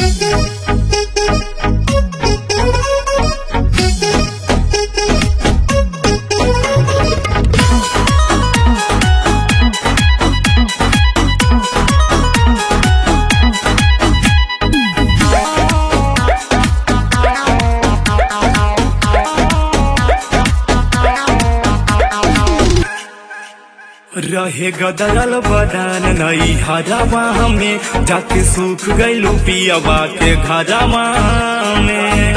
रहे गदरल बदान नई हरावा में जाके सूख गइलू पियावा के घरावा में।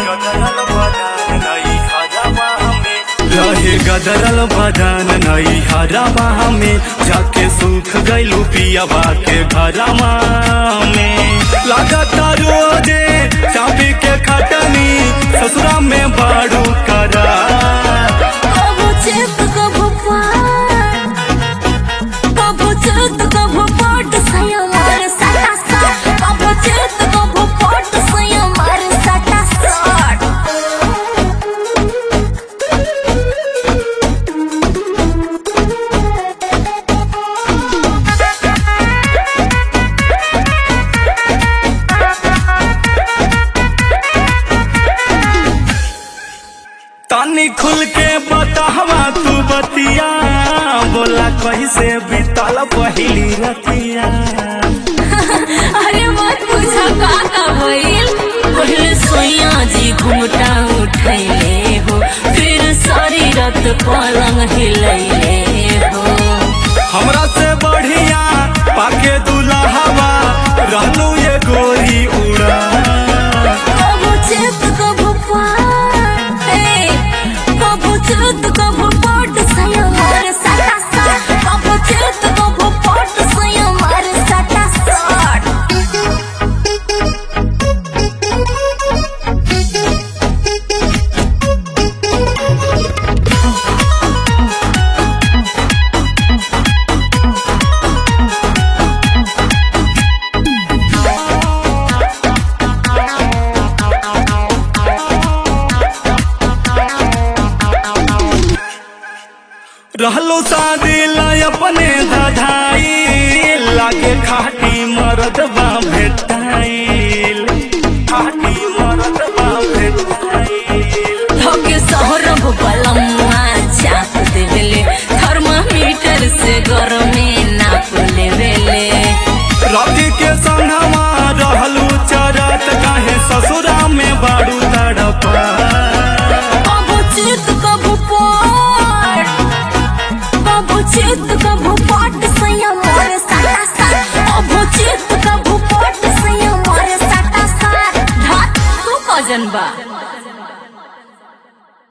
रहे गदरल बदान नई हरावा में जाके सूख गइलू पियावा के घरावा में। लागता रोजे चाबी के खटनी ससुरा में बाड़ू करा। तानी खुल के बतावा तू बतिया, बोला कैसे बीतल पहली रतिया। अरे मत पूछा का भइल, पहले सोया जी घुमटा उठैले हो, फिर सारी रात पलंग हिलैले हो। हमरा से बढ़िया पाके दुल्हवा रहलू ये गोरी उड़ा। रहलो शादी लाई अपने धाधाई, लागे खाटी मरदबा भेटाइल। खाटी मरदबा भेटाइल। धोके सहरब बलम्मा चाप देवेले, थर्मामीटर से गरमे नाप लेवेले। राती के संगवा रहलू चरत, काहे ससुरा में बाड़ू तड़पा। जनबा